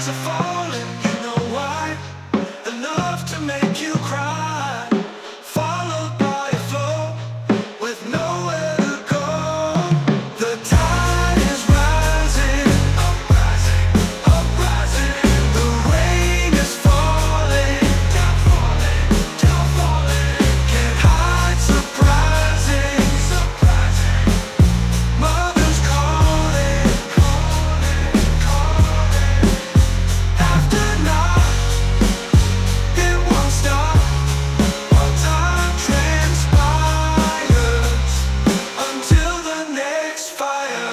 are falling, you know why? Enough to make you cry, followed by a flow with nowhere to go. The tide is rising, uprising, uprising. The rain is falling, down falling, down falling. Can't hide, surprising, surprising. Mother's calling, calling, calling. After night, it won't stop while time transpires until the next fire.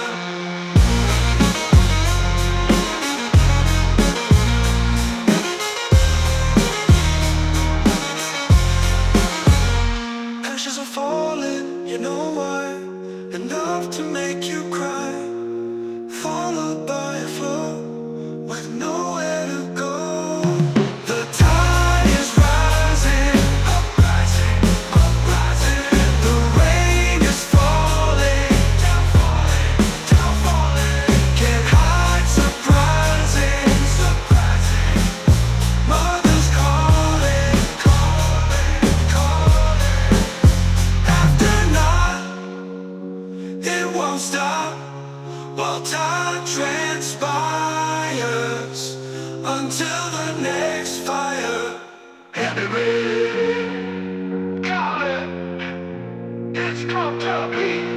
Ashes are falling, you know why? Enough to make you cry, followed by a flow with nowhere to go. The tide is rising, uprising, uprising. The rain is falling, down falling, down falling. Can't hide, surprising, surprising. Mother's calling, calling, calling. After night, it won't stop while time transpires until the next fire. Heavy rain, calling, it's come to be.